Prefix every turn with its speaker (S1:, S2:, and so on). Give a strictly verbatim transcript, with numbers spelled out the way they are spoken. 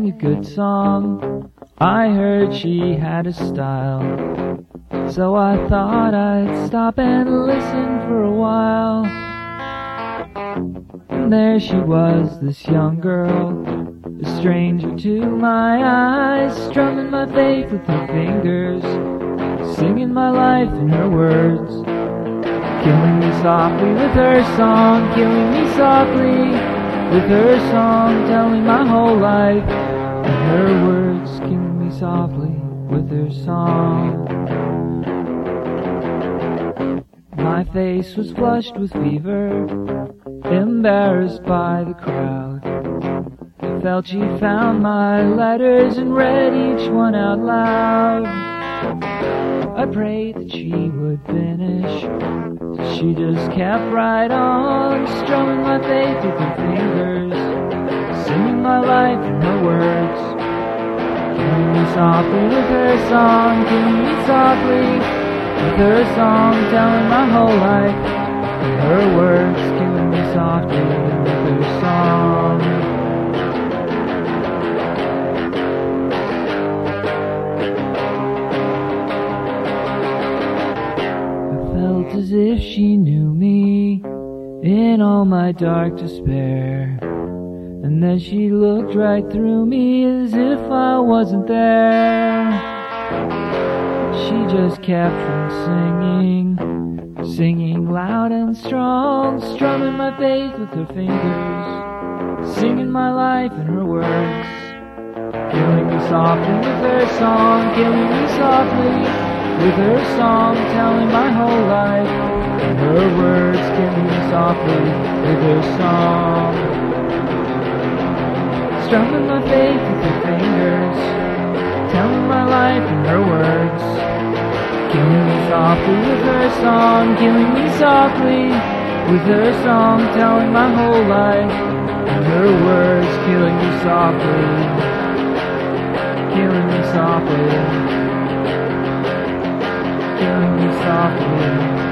S1: a good song. I heard she had a style, so I thought I'd stop and listen for a while. And there she was, this young girl, a stranger to my eyes, strumming my faith with her fingers, singing my life in her words, killing me softly with her song, killing me softly with her song, telling my whole life in her words, killing me softly with her song. My face was flushed with fever, embarrassed by the crowd. I felt she found my letters and read each one out loud. I prayed that she would finish, but she just kept right on, strumming my faith with her fingers, singing my life in her words, killing me softly with her song, killing me softly with her song, telling my whole life in her words, killing me softly with her song. I felt as if she knew me in all my dark despair, and then she looked right through me as if I wasn't there. She just kept from singing, singing loud and strong, strumming my faith with her fingers, singing my life in her words, killing me softly with her song, killing me softly with her song, telling my whole life in her words, killing me softly with her song, strumming my faith with her fingers, telling my life in her words, killing me softly with her song, killing me softly with her song, telling my whole life in her words, killing me softly, killing me softly, killing me softly.